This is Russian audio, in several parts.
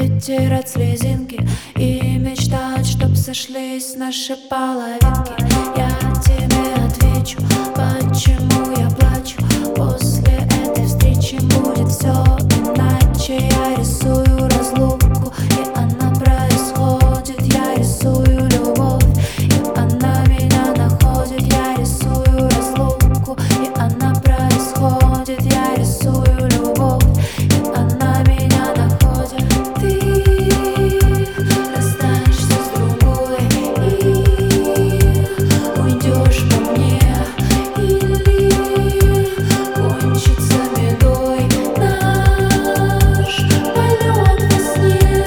вытереть слезинки и мечтать, чтоб сошлись наши половинки. Я тебе отвечу, почему я плачу. После этой встречи будет все иначе. Я рисую разлуку, и она происходит. Я рисую любовь, и она меня находит. Я рисую разлуку, и она происходит. Я рисую любовь, и она меня находит. Ты расстанешься с другой и уйдешь ко мне, или кончится бедой наш полет во сне.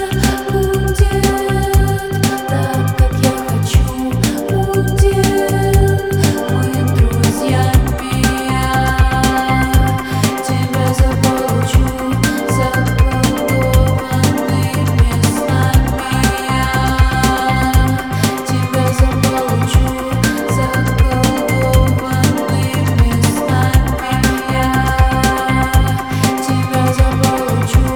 Будет так, как я хочу, будет мы друзьями. Я тебя заполучу заколдованными местами. Я тебя заполучу заколдованными местами. Я тебя заполучу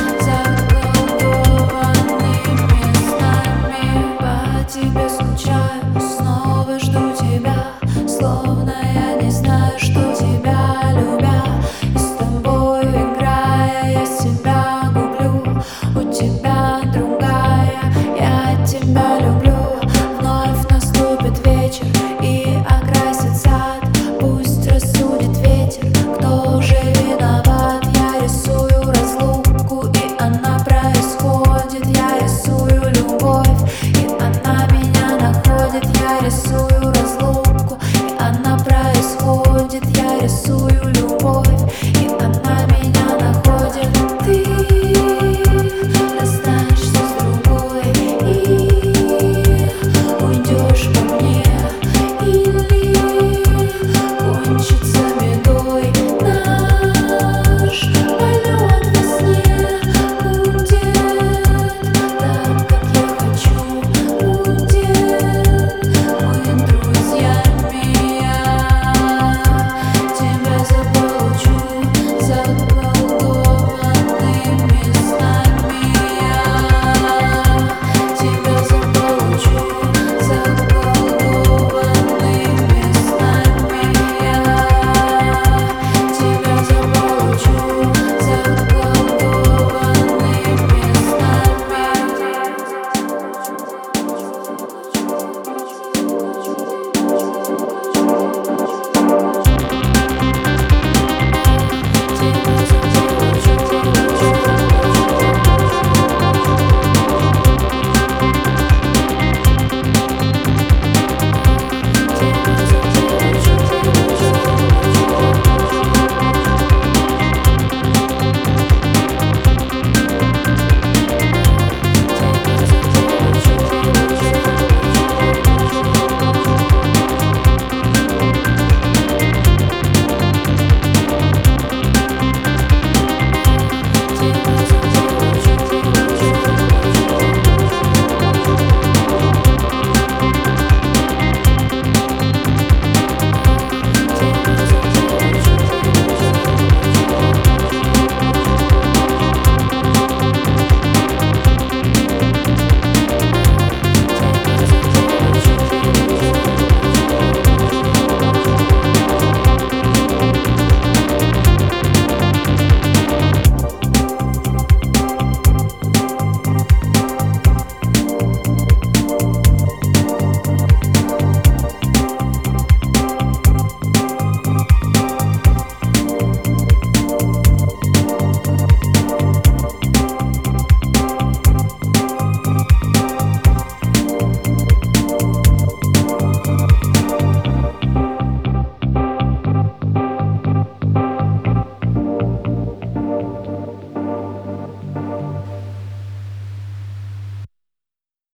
заколдованными местами. По тебе скучаю, снова жду тебя, словно я не знаю, что тебя любя. И с тобой играя, я себя гублю. У тебя